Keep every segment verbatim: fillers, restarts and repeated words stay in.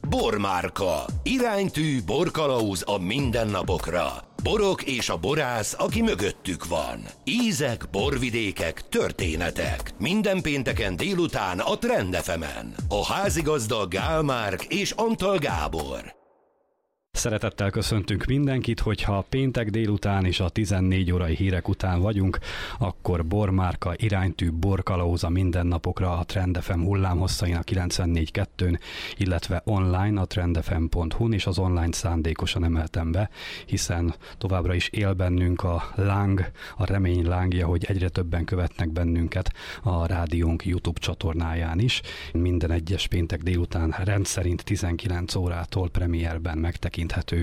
Bormárka. Iránytű borkalauz a mindennapokra. Borok és a borász, aki mögöttük van. Ízek, borvidékek, történetek. Minden pénteken délután a Trend ef emen. A házigazda Gál Márk és Antal Gábor. Szeretettel köszöntünk mindenkit, hogyha péntek délután és a tizennégy órai hírek után vagyunk, akkor Bormárka iránytű borkalauz a mindennapokra a Trend ef em hullámhosszain a kilencvennégy kettőn, illetve online a trendfm pont hu-n, és az online szándékosan emeltem be, hiszen továbbra is él bennünk a láng, a remény lángja, hogy egyre többen követnek bennünket a rádiónk YouTube csatornáján is. Minden egyes péntek délután rendszerint tizenkilenc órától premierben megtekint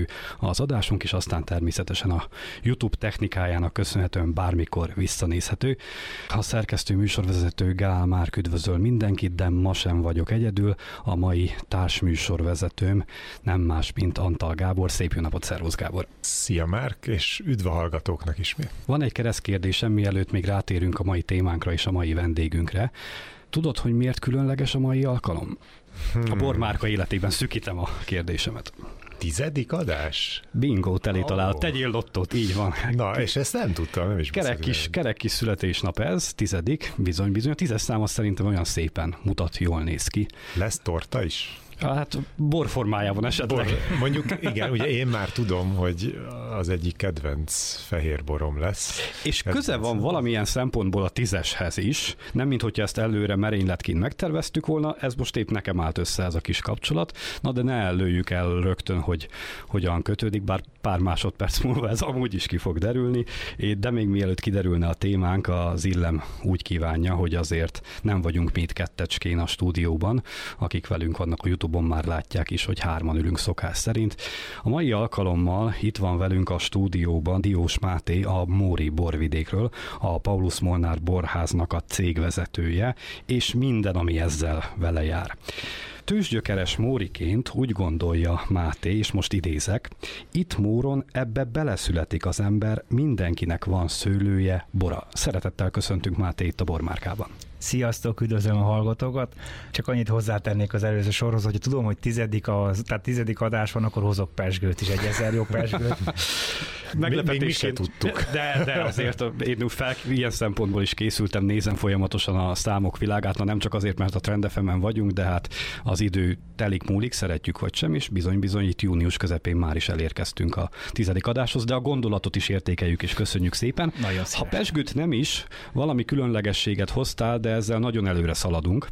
az adásunk, és aztán természetesen a YouTube technikájának köszönhetően bármikor visszanézhető. A szerkesztő műsorvezető Gál Márk üdvözöl mindenkit, de ma sem vagyok egyedül. A mai társműsorvezetőm nem más, mint Antal Gábor. Szép jó napot, szervusz Gábor! Szia Márk, és üdv a hallgatóknak ismét! Van egy keresztkérdésem, mielőtt még rátérünk a mai témánkra és a mai vendégünkre. Tudod, hogy miért különleges a mai alkalom? Hmm. A Bormárka életében szűkítem a kérdésemet. Tizedik adás? Bingo, teli oh. találat. Tegyél lottót, így van. Na, és ezt nem tudtam, nem is kerek kis, kerek kis születésnap ez, tizedik, bizony, bizony. A tízes szám szerintem olyan szépen mutat, jól néz ki. Lesz torta is? Hát borformájában esetleg. Bor, mondjuk igen, ugye én már tudom, hogy az egyik kedvenc fehér borom lesz. És kedvenc. Köze van valamilyen szempontból a tízeshez is, nem mint hogyha ezt előre merényletként megterveztük volna, ez most épp nekem állt össze ez a kis kapcsolat, na de ne lőjük el rögtön, hogy hogyan kötődik, bár pár másodperc múlva ez amúgy is ki fog derülni, de még mielőtt kiderülne a témánk, az Illem úgy kívánja, hogy azért nem vagyunk mi itt kettecskén a stúdióban, akik velünk vannak a YouTube-on, már látják is, hogy hárman ülünk szokás szerint. A mai alkalommal itt van velünk a stúdióban Diós Máté, a Móri borvidékről, a Paulus Molnár borháznak a cégvezetője, és minden, ami ezzel vele jár. Tőzsgyökeres móriként úgy gondolja Máté, és most idézek, itt Móron ebbe beleszületik az ember, mindenkinek van szőlője, bora. Szeretettel köszöntünk Máté itt a Bormárkában. Sziasztok, üdvözlöm a hallgatókat. Csak annyit hozzátennék az előző sorhoz, hogy tudom, hogy tizedik, az, tehát tizedik adás van, akkor hozok pezsgőt is, egy ezer jó pezsgőt. Meglepetésként tudtuk. De, de azért én fel, ilyen szempontból is készültem, nézem folyamatosan a számok világát, na nem csak azért, mert a Trend ef emen vagyunk, de hát az idő telik múlik, szeretjük vagy sem, és bizony-bizony itt június közepén már is elérkeztünk a tizedik adáshoz, de a gondolatot is értékeljük és köszönjük szépen. Ha pezsgőt nem is, valami különlegességet hoztál, de ezzel nagyon előre szaladunk,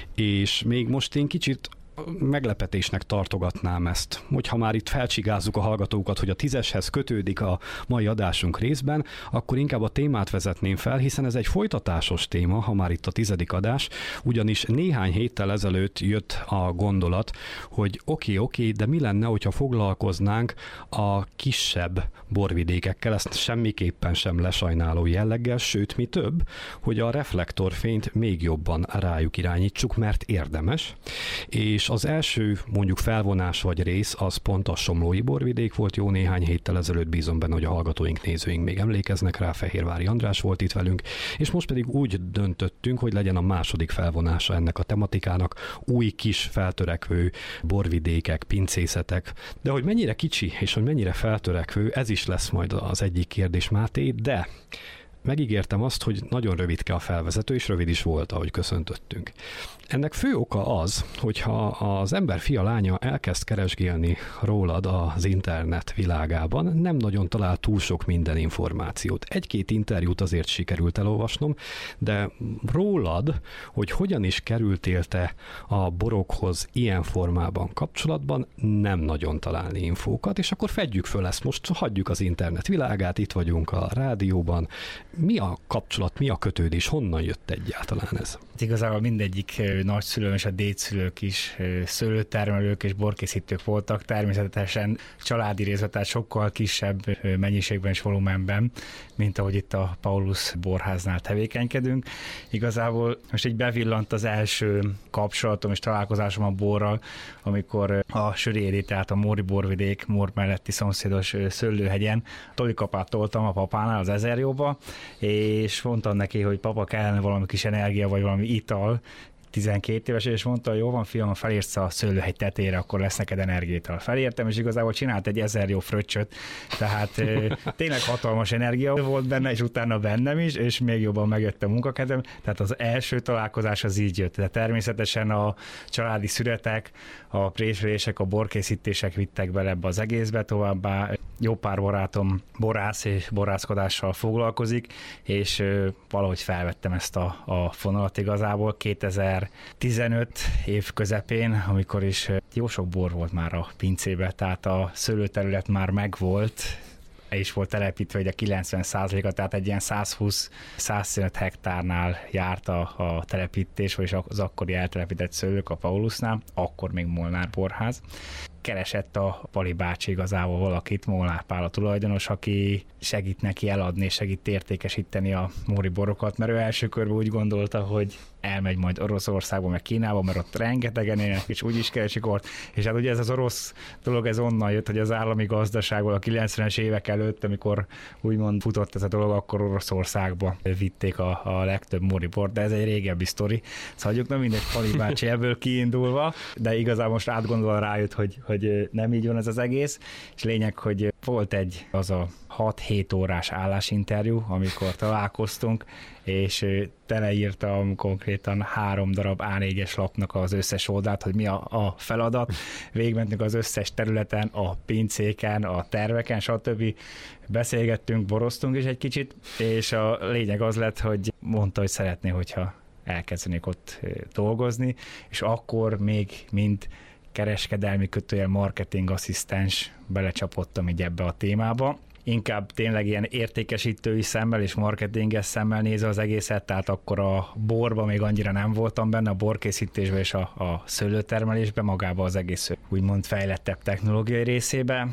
és még most én kicsit meglepetésnek tartogatnám ezt, hogyha már itt felcsigázzuk a hallgatókat, hogy a tízeshez kötődik a mai adásunk részben, akkor inkább a témát vezetném fel, hiszen ez egy folytatásos téma, ha már itt a tizedik adás, ugyanis néhány héttel ezelőtt jött a gondolat, hogy oké, okay, oké, okay, de mi lenne, hogyha foglalkoznánk a kisebb borvidékekkel, ezt semmiképpen sem lesajnáló jelleggel, sőt, mi több, hogy a reflektorfényt még jobban rájuk irányítsuk, mert érdemes, és az első mondjuk felvonás vagy rész az pont a somlói borvidék volt jó néhány héttel ezelőtt, bízom benne, hogy a hallgatóink, nézőink még emlékeznek rá, Fehérvári András volt itt velünk, és most pedig úgy döntöttünk, hogy legyen a második felvonása ennek a tematikának, új kis feltörekvő borvidékek, pincészetek, de hogy mennyire kicsi és hogy mennyire feltörekvő, ez is lesz majd az egyik kérdés, Máté, de megígértem azt, hogy nagyon rövidke a felvezető, és rövid is volt, ahogy köszöntöttünk. Ennek fő oka az, hogyha az ember fia lánya elkezd keresgélni rólad az internet világában, nem nagyon talál túl sok minden információt. Egy-két interjút azért sikerült elolvasnom, de rólad, hogy hogyan is kerültél te a borokhoz ilyen formában kapcsolatban, nem nagyon találni infókat, és akkor fedjük föl ezt, most hagyjuk az internet világát, itt vagyunk a rádióban. Mi a kapcsolat, mi a kötődés, honnan jött egyáltalán ez? Igazából mindegyik nagyszülőm és a dédszülők is szőlőtermelők és borkészítők voltak, természetesen családi részben, tehát sokkal kisebb mennyiségben és volumenben, mint ahogy itt a Paulus borháznál tevékenykedünk. Igazából most így bevillant az első kapcsolatom és találkozásom a borral, amikor a Söréri, tehát a Móri borvidék, Mór melletti szomszédos Szőlőhegyen tolikapát toltam a papánál az Ezerjóba, és mondtam neki, hogy papa, kellene valami kis energia, vagy valami ital, tizenkét éves, és mondta, hogy jó van, fiam, felérsz a szőlőhegy tetére, akkor lesz neked energiától. Felértem, és igazából csinált egy ezer jó fröccsöt, tehát tényleg hatalmas energia volt benne, és utána bennem is, és még jobban megjött a munkakedvem. Tehát az első találkozás az így jött, de természetesen a családi szüretek, a préselések, a borkészítések vittek bele ebbe az egészbe, továbbá jó pár barátom borász és borászkodással foglalkozik, és valahogy felvettem ezt a, a fonalat igazából kétezer-tizenöt év közepén, amikor is jó sok bor volt már a pincébe, tehát a szőlőterület már megvolt, és volt telepítve, hogy a kilencven százaléka, tehát egy ilyen százhúsz-száztizenöt hektárnál járt a, a telepítés, vagyis az akkori eltelepített szőlők a Paulusnál, akkor még Molnár borház. Keresett a Pali bácsi igazából valakit, Molnár Pál a tulajdonos, aki segít neki eladni, segít értékesíteni a móri borokat, mert ő első körben úgy gondolta, hogy elmegy majd Oroszországba, meg Kínába, mert ott rengetegen élnek, és úgy is keresik ott. És hát ugye ez az orosz dolog, ez onnan jött, hogy az állami gazdaságból a kilencvenes évek előtt, amikor úgymond futott ez a dolog, akkor Oroszországba vitték a, a legtöbb móri bort, de ez egy régebbi sztori. Szóval hagyjuk, nem mindegy, Pali bácsi ebből kiindulva, de igazából most átgondolva rájött, hogy, hogy nem így van ez az egész, és lényeg, hogy volt egy az a hat-hét órás állásinterjú, amikor találkoztunk, és teleírtam konkrétan három darab á négyes lapnak az összes oldalt, hogy mi a, a feladat. Végigmentünk az összes területen, a pincéken, a terveken, stb. Beszélgettünk, boroztunk is egy kicsit, és a lényeg az lett, hogy mondta, hogy szeretné, hogyha elkezdenék ott dolgozni, és akkor még mint kereskedelmi kötőjel marketing asszisztens belecsapottam így ebbe a témába. Inkább tényleg ilyen értékesítői szemmel és marketinges szemmel nézve az egészet, tehát akkor a borban még annyira nem voltam benne, a borkészítésben és a, a szőlőtermelésben, magában az egész úgymond fejlettebb technológiai részébe,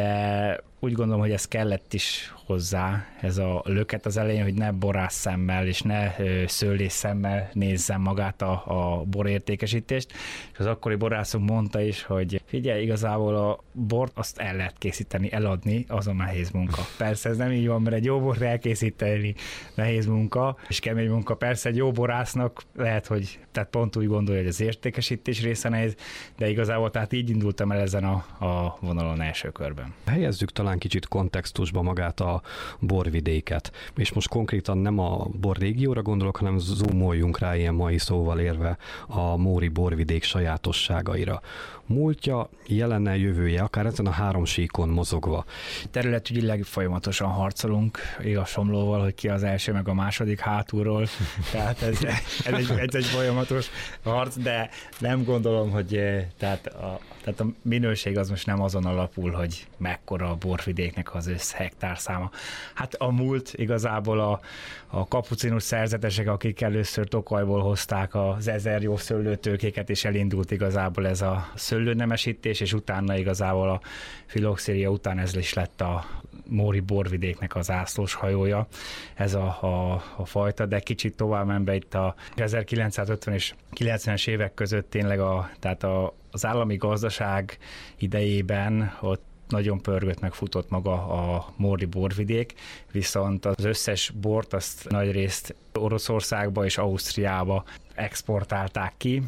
de úgy gondolom, hogy ez kellett is hozzá, ez a löket az elején, hogy ne borász szemmel és ne szőlés szemmel nézzem magát a, a borértékesítést, és az akkori borászunk mondta is, hogy figyelj, igazából a bort azt el lehet készíteni, eladni, az a nehéz munka. Persze ez nem így van, mert egy jó bort elkészíteni nehéz munka, és kemény munka. Persze egy jó borásznak lehet, hogy tehát pont úgy gondolja, hogy az értékesítés része nehéz, de igazából tehát így indultam el ezen a, a vonalon első körben. Helyezzük talán kicsit kontextusba magát a borvidéket, és most konkrétan nem a borrégióra gondolok, hanem zoomoljunk rá ilyen mai szóval érve a móri borvidék sajátosságaira. Múltja, jelenne, jövője, akár ezen a három síkon mozogva. Területügyileg folyamatosan harcolunk, igaz Somlóval, hogy ki az első, meg a második hátulról, tehát ez, ez, egy, ez egy folyamatos harc, de nem gondolom, hogy tehát a, tehát a minőség az most nem azon alapul, hogy mekkora a borvidéknek az össz hektárszáma. Hát a múlt igazából a, a kapucinus szerzetesek, akik először Tokajból hozták az ezer jó szőlőtőkéket, és elindult igazából ez a szőlőnemesítés, és utána igazából a filoxéria után ez is lett a móri borvidéknek az zászlós hajója, ez a, a, a fajta, de kicsit tovább menve itt a ezerkilencszázötven és kilencvenes évek között tényleg a, tehát a, az állami gazdaság idejében ott nagyon pörgött, meg futott maga a móri borvidék, viszont az összes bort azt nagyrészt Oroszországba és Ausztriába exportálták ki,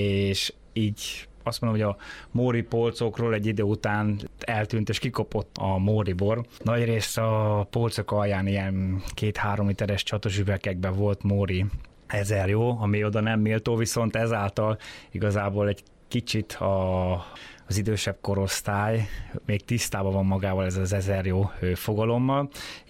és így azt mondom, hogy a móri polcokról egy idő után eltűnt és kikopott a móri bor. Nagyrészt a polcok alján ilyen két-három literes csatos üvegekben volt móri ezer jó, ami oda nem méltó, viszont ezáltal igazából egy kicsit a az idősebb korosztály még tisztában van magával ez az ezer jó fogalommal,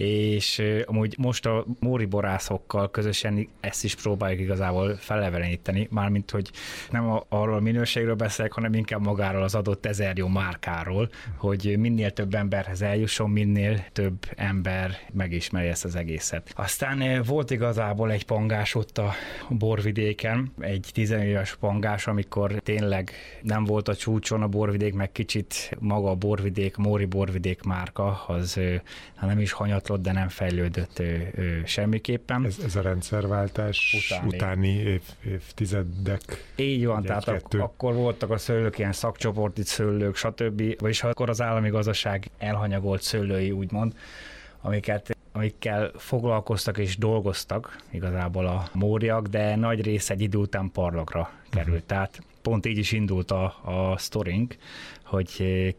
és amúgy most a móri borászokkal közösen ezt is próbáljuk igazából feleleveníteni, mármint, hogy nem arról a minőségről beszélek, hanem inkább magáról az adott ezer jó márkáról, hogy minél több emberhez eljusson, minél több ember megismeri ezt az egészet. Aztán volt igazából egy pangás ott a borvidéken, egy tizenéves pangás, amikor tényleg nem volt a csúcson a bor borvidék, meg kicsit maga a borvidék, móri borvidék márka, az hát nem is hanyatlott, de nem fejlődött ő, ő, semmiképpen. Ez, ez a rendszerváltás utáni, utáni év, évtizedek. Így van, tehát ak- akkor voltak a szőlők, ilyen szakcsoporti szőlők, stb. Vagyis akkor az állami gazdaság elhanyagolt szőlői, úgymond, amiket amikkel foglalkoztak és dolgoztak igazából a móriak, de nagy része egy idő után parlagra került. Uh-huh. Tehát pont így is indult a, a sztorink, hogy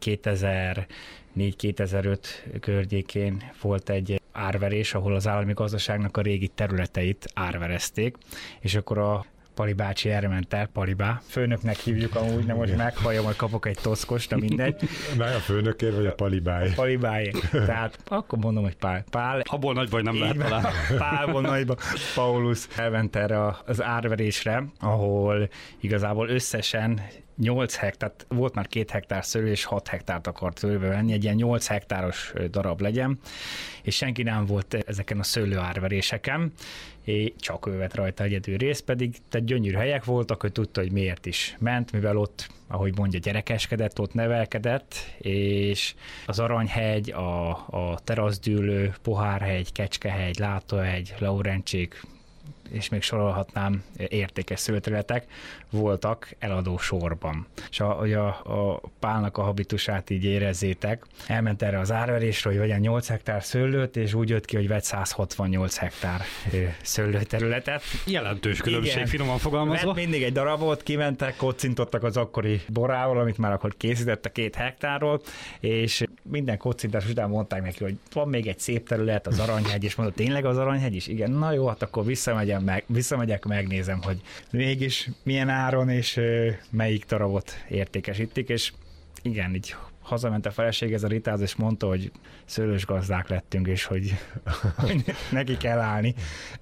kétezer-négy kétezer-öt környékén volt egy árverés, ahol az állami gazdaságnak a régi területeit árverezték, és akkor a Pali bácsi erre ment el, Palibá. Főnöknek hívjuk amúgy, de most meghallja, majd kapok egy toszkost, de mindegy. Na, a főnökér vagy a Palibáé? A Palibáé. Tehát akkor mondom, hogy Pál. Pál. Abból nagy baj nem lehet talán. Pálból nagyban. Paulus elment erre az árverésre, ahol igazából összesen nyolc hektár, volt már két hektár szőlő, és hat hektárt akart szőlőbe venni, egy ilyen nyolc hektáros darab legyen, és senki nem volt ezeken a szőlő árveréseken, és csak ő vett rajta egyedül részt, pedig tehát gyönyörű helyek voltak, ő tudta, hogy miért is ment, mivel ott, ahogy mondja, gyerekeskedett, ott nevelkedett, és az Aranyhegy, a, a Teraszdűlő, Pohárhegy, Kecskehegy, Látóhegy, Laurencsék, és még sorolhatnám, értékes szőlőterületek voltak eladó sorban. És a, a, a Pálnak a habitusát így érezzétek, elment erre az árverésre, hogy vegyen nyolc hektár szőlőt, és úgy jött ki, hogy vett száz hatvannyolc hektár szőlőterületet. Jelentős különbség, igen, finoman fogalmazva. Vett mindig egy darabot, kimentek, kocintottak az akkori borával, amit már akkor készített a két hektárról, és minden kocintás után mondták neki, hogy van még egy szép terület, az Aranyhegy, és mondta, tényleg az Aranyhegy is? Igen, na jó, hát akkor visszamegyem meg, visszamegyek, megnézem, hogy mégis milyen áron és melyik darabot értékesítik, és igen, így hazament a feleség, ez a Ritáz, és mondta, hogy szőlős gazdák lettünk, és hogy, hogy neki kell állni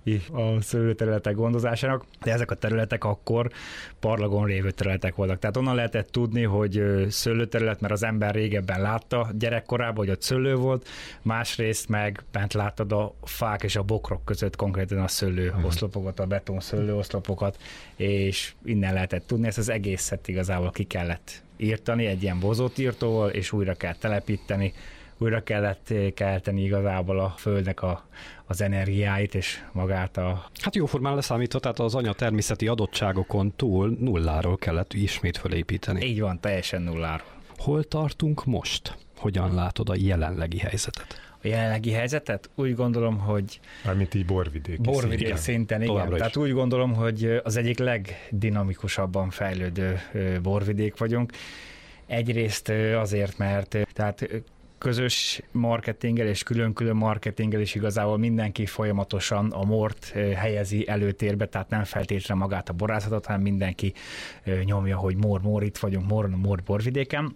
a szőlőterületek gondozásának, de ezek a területek akkor parlagon lévő területek voltak. Tehát onnan lehetett tudni, hogy szőlőterület, mert az ember régebben látta gyerekkorában, hogy ott szőlő volt, másrészt meg bent láttad a fák és a bokrok között konkrétan a szőlő oszlopokat, a beton szőlő oszlopokat, és innen lehetett tudni, ezt az egészet igazából ki kellett írtani egy ilyen bozótírtóval, és újra kell telepíteni, újra kellett kelteni igazából a földnek a, az energiáit, és magát a... Hát jóformán leszámítva, tehát az anya természeti adottságokon túl nulláról kellett ismét fölépíteni. Így van, teljesen nulláról. Hol tartunk most? Hogyan látod a jelenlegi helyzetet? A jelenlegi helyzetet úgy gondolom, hogy... Mármint így borvidék. Borvidék szinten, szinten igen. Továbbra Tehát is. Úgy gondolom, hogy az egyik legdinamikusabban fejlődő borvidék vagyunk. Egyrészt azért, mert tehát közös marketinggel és külön-külön marketinggel is igazából mindenki folyamatosan a mort helyezi előtérbe, tehát nem feltétlenül magát a borászatot, hanem mindenki nyomja, hogy mor, mor, itt vagyunk, mor, mor borvidéken.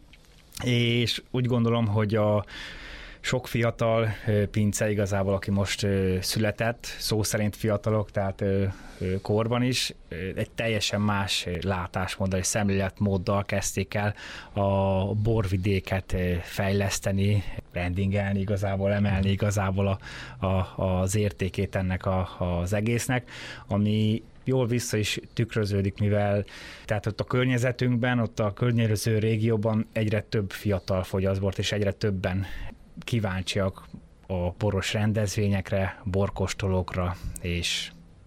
És úgy gondolom, hogy a sok fiatal pince igazából, aki most született, szó szerint fiatalok, tehát korban is, egy teljesen más látásmóddal és szemléletmóddal kezdték el a borvidéket fejleszteni, brandingelni igazából, emelni igazából a, a, az értékét ennek a, az egésznek, ami jól vissza is tükröződik, mivel tehát ott a környezetünkben, ott a környező régióban egyre több fiatal fogyaszt bort, és egyre többen kíváncsiak a boros rendezvényekre, borkóstolókra és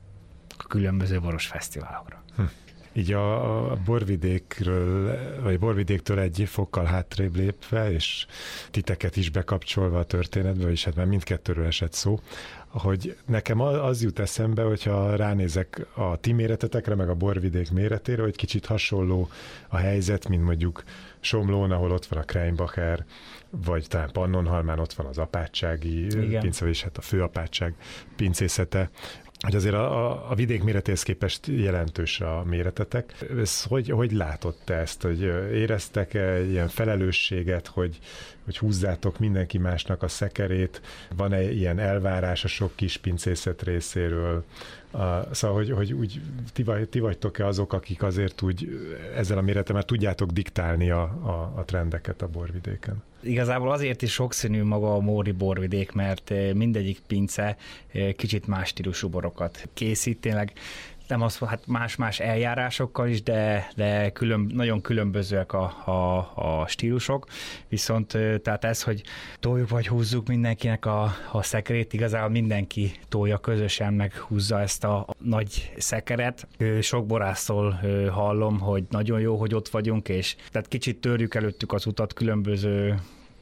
a különböző boros fesztiválokra. Hm. Így a, a borvidékről, vagy borvidéktől egy fokkal hátrébb lépve, és titeket is bekapcsolva a történetbe, és hát már mindkettőről esett szó, hogy nekem az jut eszembe, hogyha ránézek a ti méretetekre, meg a borvidék méretére, hogy kicsit hasonló a helyzet, mint mondjuk Somlón, ahol ott van a Kreinbacher, vagy talán Pannonhalmán ott van az apátsági pince, és hát a főapátság pincészete, hogy azért a, a vidék méretéhez képest jelentős a méretetek. Ez hogy, hogy látod te ezt, hogy éreztek-e ilyen felelősséget, hogy, hogy húzzátok mindenki másnak a szekerét? Van-e ilyen elvárás a sok kis pincészet részéről? Uh, szóval, hogy, hogy úgy ti, vagy, ti vagytok-e azok, akik azért úgy ezzel a méretemmel tudjátok diktálni a, a, a trendeket a borvidéken? Igazából azért is sokszínű maga a móri borvidék, mert mindegyik pince kicsit más stílusú borokat készít, tényleg nem az, hát más-más eljárásokkal is, de, de külön, nagyon különbözőek a, a, a stílusok, viszont tehát ez, hogy toljuk vagy húzzuk mindenkinek a, a szekerét, igazából mindenki tolja közösen, meg húzza ezt a, a nagy szekeret. Sok borásztól hallom, hogy nagyon jó, hogy ott vagyunk, és tehát kicsit törjük előttük az utat különböző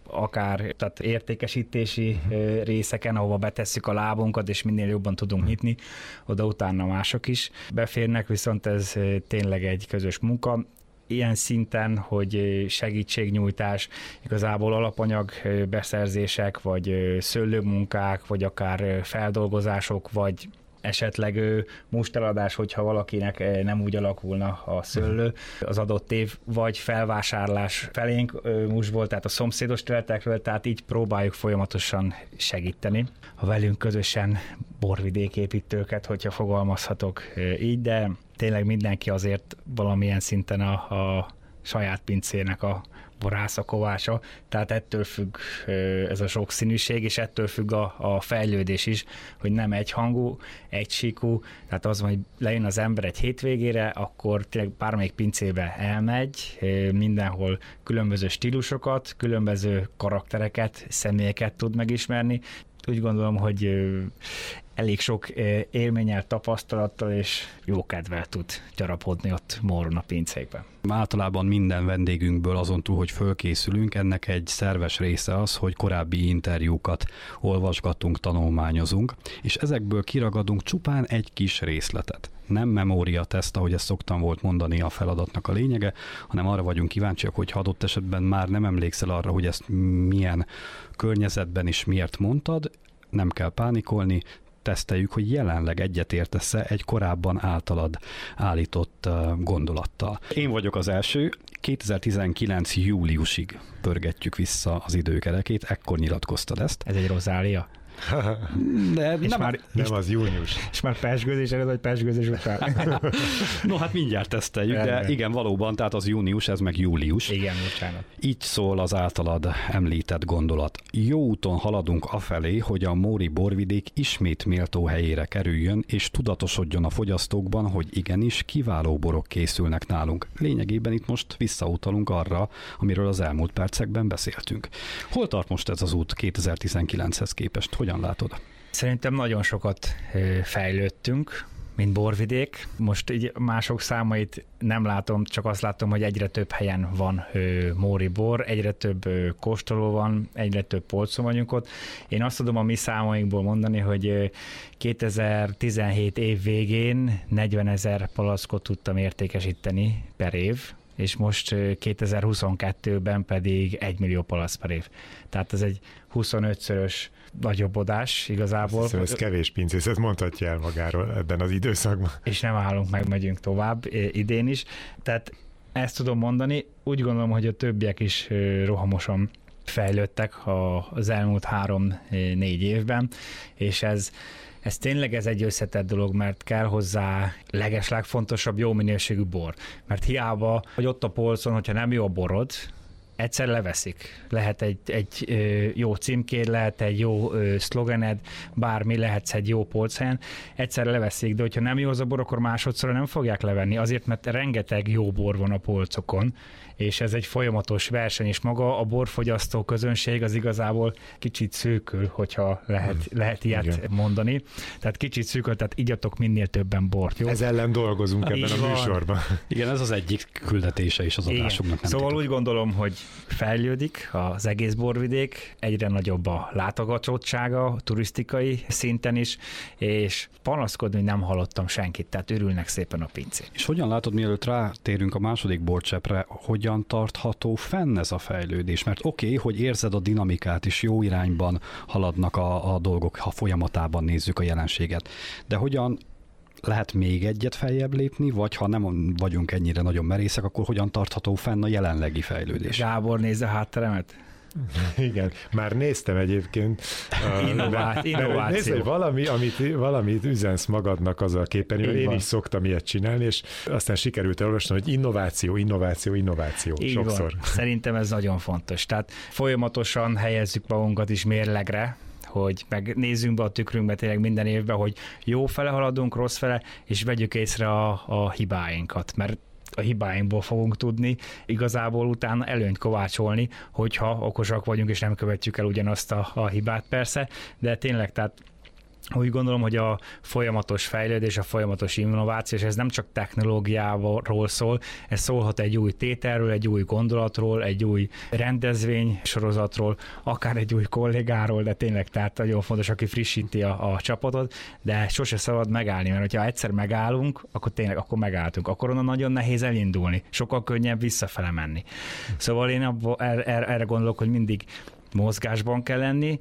akár tehát értékesítési részeken, ahova betesszük a lábunkat, és minél jobban tudunk nyitni, oda utána mások is beférnek, viszont ez tényleg egy közös munka. Ilyen szinten, hogy segítségnyújtás, igazából alapanyag beszerzések, vagy szőlőmunkák, vagy akár feldolgozások, vagy esetleg musteladás, hogyha valakinek nem úgy alakulna a szőlő az adott év, vagy felvásárlás felénk mustból, tehát a szomszédos területekről, tehát így próbáljuk folyamatosan segíteni. Ha velünk közösen borvidéképítőket, hogyha fogalmazhatok így, de tényleg mindenki azért valamilyen szinten a, a saját pincének a borásza, kovácsa, tehát ettől függ ez a sokszínűség, és ettől függ a, a fejlődés is, hogy nem egyhangú, egysíkú, tehát az van, hogy lejön az ember egy hétvégére, akkor tényleg bármelyik pincébe elmegy, mindenhol különböző stílusokat, különböző karaktereket, személyeket tud megismerni. Úgy gondolom, hogy elég sok élménnyel, tapasztalattal és jó kedvel tud gyarapodni ott Móron a pincékben. Általában minden vendégünkből azon túl, hogy fölkészülünk, ennek egy szerves része az, hogy korábbi interjúkat olvasgatunk, tanulmányozunk, és ezekből kiragadunk csupán egy kis részletet. Nem memóriateszt, ahogy ezt szoktam volt mondani a feladatnak a lényege, hanem arra vagyunk kíváncsiak, hogy adott esetben már nem emlékszel arra, hogy ezt milyen környezetben és miért mondtad, nem kell pánikolni, teszteljük, hogy jelenleg egyetértesz-e egy korábban általad állított gondolattal. Én vagyok az első, kétezer-tizenkilenc júliusig pörgetjük vissza az időkerekét, ekkor nyilatkoztad ezt. Ez egy rozália? De és nem, már, nem az június. És már pezsgőzés előtt, vagy pezsgőzés után? No, hát mindjárt teszteljük, de igen, valóban, tehát az június, ez meg július. Igen, bocsánat. Így szól az általad említett gondolat. Jó úton haladunk afelé, hogy a móri borvidék ismét méltó helyére kerüljön, és tudatosodjon a fogyasztókban, hogy igenis kiváló borok készülnek nálunk. Lényegében itt most visszautalunk arra, amiről az elmúlt percekben beszéltünk. Hol tart most ez az út kétezer-tizenkilenchez képest? Hogyan látod? Szerintem nagyon sokat fejlődtünk, mint borvidék. Most így mások számait nem látom, csak azt látom, hogy egyre több helyen van móri bor, egyre több kóstoló van, egyre több polcon vagyunk ott. Én azt tudom a mi számainkból mondani, hogy kétezer-tizenhét év végén negyvenezer palackot tudtam értékesíteni per év, és most kétezer-huszonkettőben pedig egy millió palack per év. Tehát ez egy huszonötszörös nagyobbodás igazából. Hiszem, ez kevés pincészet mondhatja el magáról ebben az időszakban. És nem állunk meg, megyünk tovább idén is. Tehát ezt tudom mondani. Úgy gondolom, hogy a többiek is rohamosan fejlődtek az elmúlt három-négy évben, és ez Ez tényleg ez egy összetett dolog, mert kell hozzá legeslegfontosabb jó minőségű bor. Mert hiába, hogy ott a polcon, hogyha nem jó a borod, egyszer leveszik. Lehet egy, egy ö, jó címkéd, lehet egy jó ö, szlogened, bármi, lehetsz egy jó polchelyen, egyszer leveszik, de hogyha nem jó az a bor, akkor másodszor nem fogják levenni, azért, mert rengeteg jó bor van a polcokon, és ez egy folyamatos verseny, és maga a borfogyasztó közönség az igazából kicsit szűkül, hogyha lehet, lehet ilyet igen. mondani. Tehát kicsit szűkül, tehát igyatok minél többen bort, jó? Ez ellen dolgozunk ebben a műsorban. Igen, ez az egyik küldetése is az adásunknak. Nem szóval titok. Úgy gondolom, hogy fejlődik az egész borvidék, egyre nagyobb a látogatottsága, turisztikai szinten is, és panaszkodni nem hallottam senkit, tehát örülnek szépen a pincék. És hogyan látod, mielőtt rátérünk a második borcseppre, hogyan tartható fenn ez a fejlődés? Mert oké, okay, hogy érzed a dinamikát, és jó irányban haladnak a, a dolgok, ha folyamatában nézzük a jelenséget, de hogyan lehet még egyet feljebb lépni, vagy ha nem vagyunk ennyire nagyon merészek, akkor hogyan tartható fenn a jelenlegi fejlődés? Gábor, nézd a hátteremet. Igen, már néztem egyébként. Innová- innováció. Nézd, hogy valami, amit, valamit üzensz magadnak az a képernyőn. Én is szoktam ilyet csinálni, és aztán sikerült elolvasni, hogy innováció, innováció, innováció. Így sokszor. Van. Szerintem ez nagyon fontos. Tehát folyamatosan helyezzük magunkat is mérlegre, hogy megnézzünk be a tükrünkbe tényleg minden évben, hogy jó fele haladunk, rossz fele, és vegyük észre a, a hibáinkat, mert a hibáinkból fogunk tudni igazából utána előnyt kovácsolni, hogyha okosak vagyunk, és nem követjük el ugyanazt a, a hibát persze, de tényleg, tehát Úgy gondolom, hogy a folyamatos fejlődés, a folyamatos innováció, és ez nem csak technológiáról szól, ez szólhat egy új tételről, egy új gondolatról, egy új rendezvény sorozatról, akár egy új kollégáról, de tényleg tehát nagyon fontos, aki frissíti a, a csapatot, de sose szabad megállni, mert hogyha egyszer megállunk, akkor tényleg akkor megálltunk. Akkor onnan nagyon nehéz elindulni, sokkal könnyebb visszafele menni. Szóval én abba, er, er, erre gondolok, hogy mindig mozgásban kell lenni,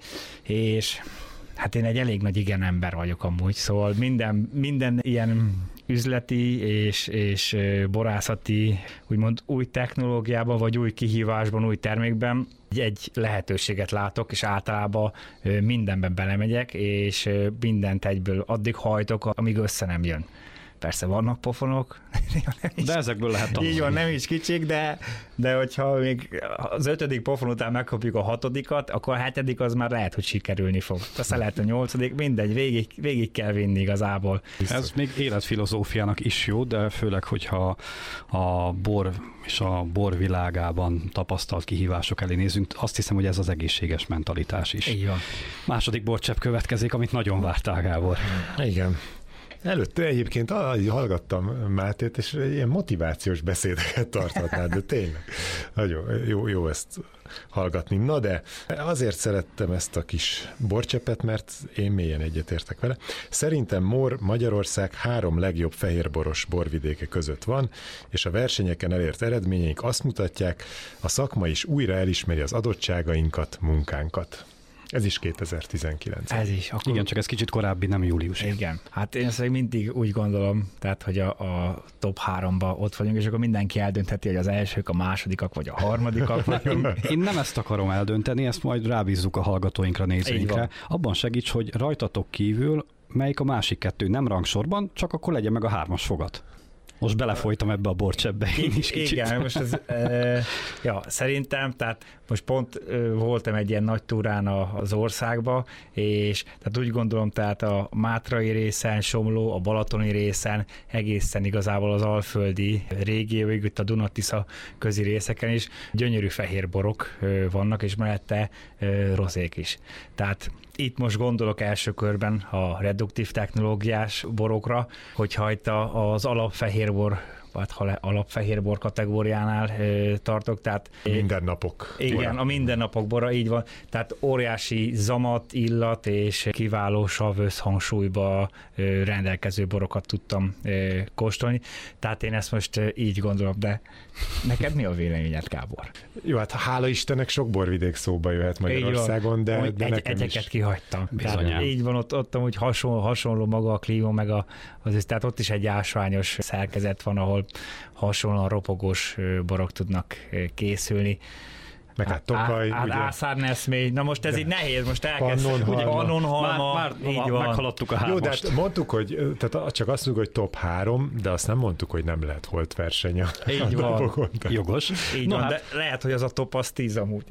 és hát én egy elég nagy igen ember vagyok amúgy, szóval minden, minden ilyen üzleti és, és borászati, úgymond új technológiában, vagy új kihívásban, új termékben egy lehetőséget látok, és általában mindenben belemegyek, és mindent egyből addig hajtok, amíg össze nem jön. Persze vannak pofonok. Is, de ezekből lehet tanulni. Így van, nem is kicsik, de, de hogyha még az ötödik pofon után megkapjuk a hatodikat, akkor a hetedik az már lehet, hogy sikerülni fog. Aztán lehet a nyolcadik, mindegy, végig, végig kell vinni igazából. Ez még életfilozófiának is jó, de főleg, hogyha a bor és a bor világában tapasztalt kihívások elé nézünk, azt hiszem, hogy ez az egészséges mentalitás is. Így van. Második borcsepp következik, amit nagyon vártál, Gábor. Igen. Előtte egyébként hallgattam Mátét, és ilyen motivációs beszédeket tarthatnád, de tényleg nagyon jó, jó ezt hallgatni. Na de azért szerettem ezt a kis borcseppet, mert én mélyen egyetértek vele. Szerintem Mór Magyarország három legjobb fehérboros borvidéke között van, és a versenyeken elért eredményeink azt mutatják, a szakma is újra elismeri az adottságainkat, munkánkat. Ez is kétezer-tizenkilenc. Ez is. Akkor... Igen, csak ez kicsit korábbi, nem július. Igen. Hát én ezt mindig úgy gondolom, tehát, hogy a, a top háromba ott vagyunk, és akkor mindenki eldöntheti, hogy az elsők, a másodikak, vagy a harmadikak vagyunk. Én nem ezt akarom eldönteni, ezt majd rábízzuk a hallgatóinkra, nézőinkre. Abban segíts, hogy rajtatok kívül melyik a másik kettő, nem rangsorban, csak akkor legyen meg a hármas fogat. Most belefolytam ebbe a borcseppbe én is kicsit. Igen, most ez, e, ja, szerintem, tehát most pont e, voltam egy ilyen nagy túrán a, az országba, és tehát úgy gondolom, tehát a mátrai részen, Somló, a balatoni részen, egészen igazából az alföldi régióig, itt a Duna-Tisza közi részeken is gyönyörű fehér borok e, vannak, és mellette e, rozék is. Tehát itt most gondolok első körben a reduktív technológiás borokra, hogyha itt az alapfehérbor, vagy alapfehérbor kategóriánál e, tartok, tehát... Mindennapok. Igen, bora. A mindennapok bora, így van. Tehát óriási zamat, illat és kiváló sav összhangsúlyba e, rendelkező borokat tudtam e, kóstolni. Tehát én ezt most e, így gondolom, de neked mi a véleményed, Gábor? Jó, hát hála Istennek sok borvidék szóba jöhet Magyarországon, de, de egy, nekem egyeket is. kihagytam. Tehát így van, ott, ott amúgy hasonló, hasonló maga a klíma, meg a, az, tehát ott is egy ásványos szerkezet van, ahol hasonlóan ropogós borok tudnak készülni. Meg hát Tokaj, á, ugye? Ászárneszmély. Na most ez így nehéz, most elkezdtük. Pannonhalma. Már, már így van. Meghaladtuk a hármast. Jó, de hát mondtuk, hogy tehát csak azt mondjuk, hogy top három, de azt nem mondtuk, hogy nem lehet volt verseny a Így van. Jogos. Így no, van, hát... de lehet, hogy az a top az tíz amúgy.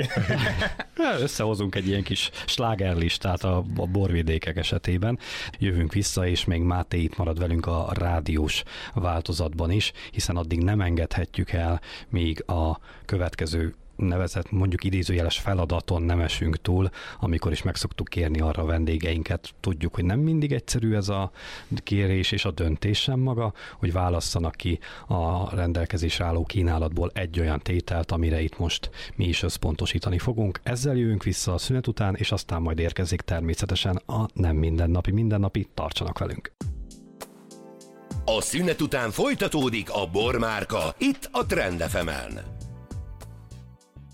Összehozunk egy ilyen kis slágerlistát a, a borvidékek esetében. Jövünk vissza, és még Máté itt marad velünk a rádiós változatban is, hiszen addig nem engedhetjük el, míg a következő nevezett, mondjuk idézőjeles feladaton nem esünk túl, amikor is meg szoktuk kérni arra a vendégeinket. Tudjuk, hogy nem mindig egyszerű ez a kérés és a döntés sem maga, hogy válasszanak ki a rendelkezésre álló kínálatból egy olyan tételt, amire itt most mi is összpontosítani fogunk. Ezzel jövünk vissza a szünet után, és aztán majd érkezik természetesen a nem mindennapi, mindennapi, tartsanak velünk. A szünet után folytatódik a Bormárka, itt a Trend ef emen.